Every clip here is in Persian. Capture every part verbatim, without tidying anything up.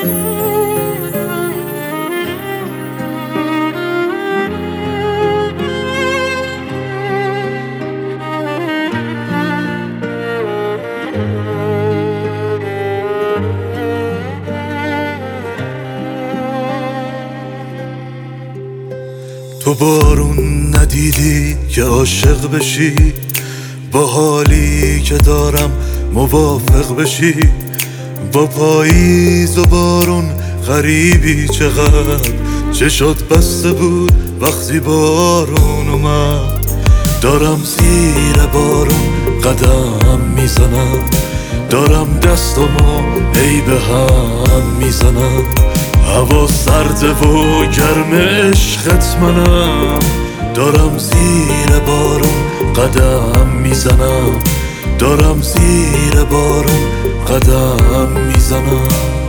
تو بارون ندیدی که عاشق بشی، با حالی که دارم موافق بشی. با پاییز و بارون غریبی چقدر، چشات بسته بود وقتی بارون اومد. دارم زیر بارون قدم میزنم، دارم دستمو ای به هم میزنم. هوا سرده و گرم عشقت منم، دارم زیر بارون قدم میزنم، دارم زیر بارون قدم میزنم.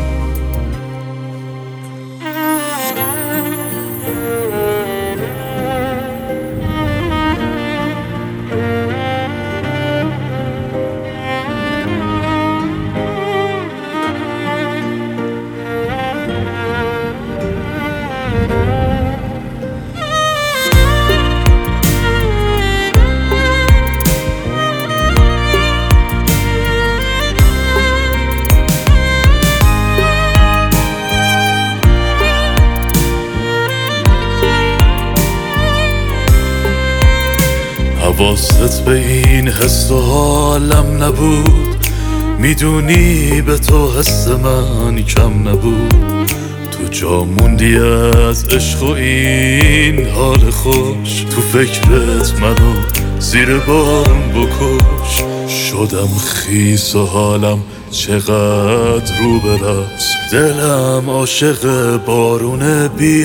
حواست به این حس و حالم نبود، میدونی به تو حس من کم نبود. تو جا موندی از عشق و این حال خوش، تو فکرت منو زیر بارون بکش. شدم خیس و حالم چقدر رو برفت، دلم عاشق بارون بی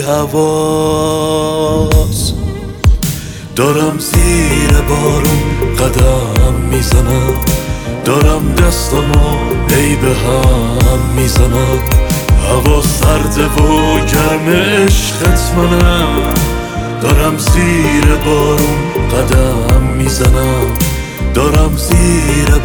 حواس. دارم زیر بارون قدم میزنم، دارم دستمو ای به هم میزنم. هوا سرده و گرم عشقت منم، دارم زیر بارون قدم میزنم، دارم زیر